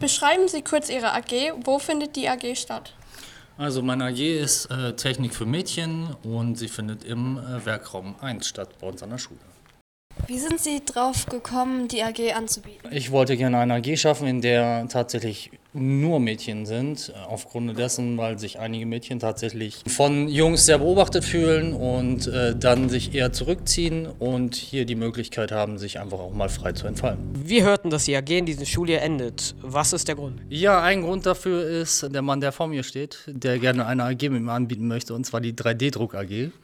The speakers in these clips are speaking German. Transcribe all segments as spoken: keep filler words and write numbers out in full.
Beschreiben Sie kurz Ihre A G. Wo findet die A G statt? Also meine A G ist äh, Technik für Mädchen und sie findet im äh, Werkraum eins statt bei uns an der Schule. Wie sind Sie drauf gekommen, die A G anzubieten? Ich wollte gerne eine A G schaffen, in der tatsächlich nur Mädchen sind, aufgrund dessen, weil sich einige Mädchen tatsächlich von Jungs sehr beobachtet fühlen und äh, dann sich eher zurückziehen und hier die Möglichkeit haben, sich einfach auch mal frei zu entfalten. Wir hörten, dass die A G in diesem Schuljahr endet. Was ist der Grund? Ja, ein Grund dafür ist der Mann, der vor mir steht, der gerne eine A G mit mir anbieten möchte, und zwar die drei D Druck A G.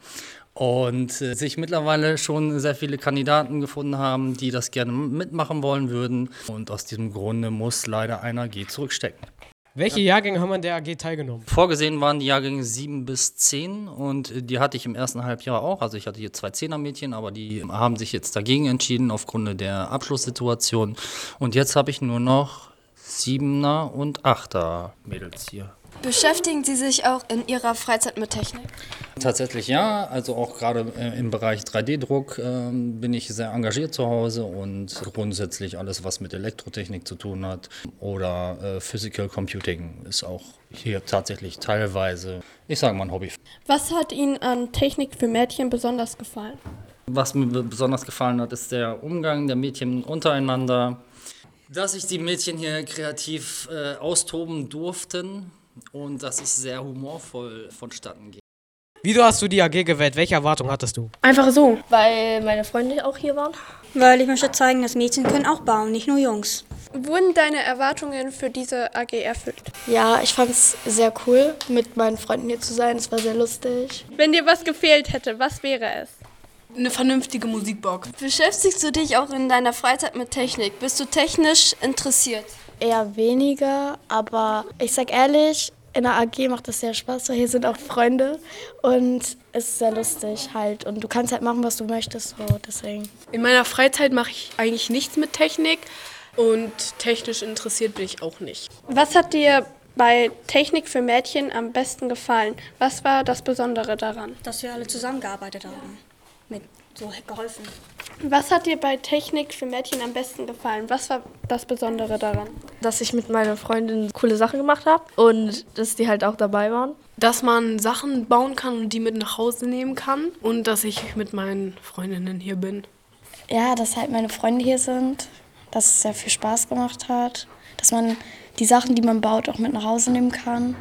Und äh, sich mittlerweile schon sehr viele Kandidaten gefunden haben, die das gerne mitmachen wollen würden. Und aus diesem Grunde muss leider eine A G zurückstecken. Welche Jahrgänge haben an der A G teilgenommen? Vorgesehen waren die Jahrgänge sieben bis zehn und die hatte ich im ersten Halbjahr auch. Also ich hatte hier zwei Zehner-Mädchen, aber die haben sich jetzt dagegen entschieden aufgrund der Abschlusssituation. Und jetzt habe ich nur noch Siebener und Achter Mädels hier. Beschäftigen Sie sich auch in Ihrer Freizeit mit Technik? Tatsächlich ja, also auch gerade äh, im Bereich drei D Druck äh, bin ich sehr engagiert zu Hause und grundsätzlich alles, was mit Elektrotechnik zu tun hat oder äh, Physical Computing ist auch hier tatsächlich teilweise, ich sage mal, ein Hobby. Was hat Ihnen an Technik für Mädchen besonders gefallen? Was mir besonders gefallen hat, ist der Umgang der Mädchen untereinander, dass sich die Mädchen hier kreativ äh, austoben durften und dass es sehr humorvoll vonstatten geht. Wieso hast du die A G gewählt? Welche Erwartungen hattest du? Einfach so. Weil meine Freunde auch hier waren. Weil ich möchte zeigen, dass Mädchen können auch bauen, nicht nur Jungs. Wurden deine Erwartungen für diese A G erfüllt? Ja, ich fand es sehr cool, mit meinen Freunden hier zu sein. Es war sehr lustig. Wenn dir was gefehlt hätte, was wäre es? Eine vernünftige Musikbox. Beschäftigst du dich auch in deiner Freizeit mit Technik? Bist du technisch interessiert? Eher weniger, aber ich sag ehrlich, in der A G macht es sehr Spaß, weil hier sind auch Freunde und es ist sehr lustig halt. Und du kannst halt machen, was du möchtest, so deswegen. In meiner Freizeit mache ich eigentlich nichts mit Technik und technisch interessiert bin ich auch nicht. Was hat dir bei Technik für Mädchen am besten gefallen? Was war das Besondere daran? Dass wir alle zusammengearbeitet haben. Mit so geholfen. Was hat dir bei Technik für Mädchen am besten gefallen? Was war das Besondere daran? Dass ich mit meiner Freundin coole Sachen gemacht habe und dass die halt auch dabei waren. Dass man Sachen bauen kann und die mit nach Hause nehmen kann und dass ich mit meinen Freundinnen hier bin. Ja, dass halt meine Freunde hier sind, dass es sehr viel Spaß gemacht hat, dass man die Sachen, die man baut, auch mit nach Hause nehmen kann.